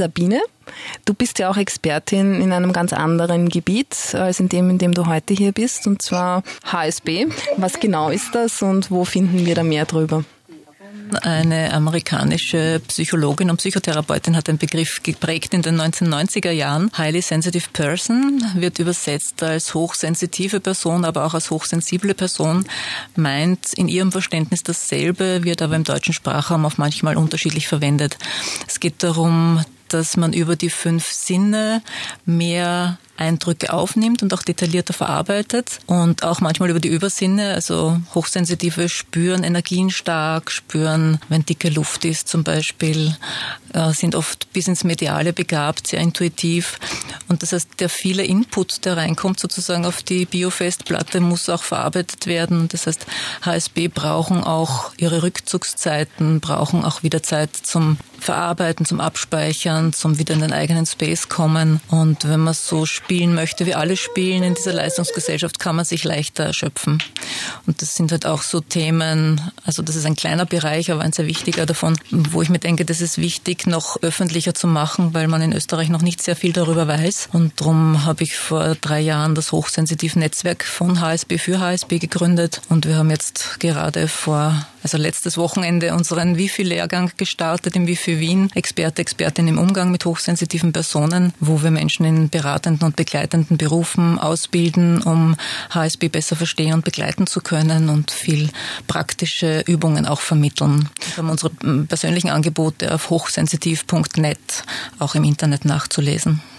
Sabine. Du bist ja auch Expertin in einem ganz anderen Gebiet als in dem du heute hier bist, und zwar HSP. Was genau ist das und wo finden wir da mehr drüber? Eine amerikanische Psychologin und Psychotherapeutin hat den Begriff geprägt in den 1990er Jahren. Highly sensitive person wird übersetzt als hochsensitive Person, aber auch als hochsensible Person, meint in ihrem Verständnis dasselbe, wird aber im deutschen Sprachraum auch manchmal unterschiedlich verwendet. Es geht darum, dass man über die 5 Sinne mehr Eindrücke aufnimmt und auch detaillierter verarbeitet und auch manchmal über die Übersinne, also Hochsensitive spüren Energien stark, spüren, wenn dicke Luft ist zum Beispiel, sind oft bis ins Mediale begabt, sehr intuitiv, und das heißt, der viele Input, der reinkommt sozusagen auf die Biofestplatte, muss auch verarbeitet werden. Das heißt, HSP brauchen auch ihre Rückzugszeiten, brauchen auch wieder Zeit zum Verarbeiten, zum Abspeichern, zum wieder in den eigenen Space kommen, und wenn man so spielen möchte, wie alle spielen in dieser Leistungsgesellschaft, kann man sich leichter erschöpfen. Und das sind halt auch so Themen, also das ist ein kleiner Bereich, aber ein sehr wichtiger davon, wo ich mir denke, das ist wichtig, noch öffentlicher zu machen, weil man in Österreich noch nicht sehr viel darüber weiß. Und darum habe ich vor 3 Jahren das Hochsensitiv-Netzwerk von HSP für HSP gegründet. Und wir haben jetzt gerade letztes Wochenende unseren Wifi-Lehrgang gestartet im Wifi Wien, Expertin im Umgang mit hochsensitiven Personen, wo wir Menschen in beratenden und begleitenden Berufen ausbilden, um HSP besser verstehen und begleiten zu können, und viel praktische Übungen auch vermitteln. Wir haben unsere persönlichen Angebote auf hochsensitiv.net auch im Internet nachzulesen.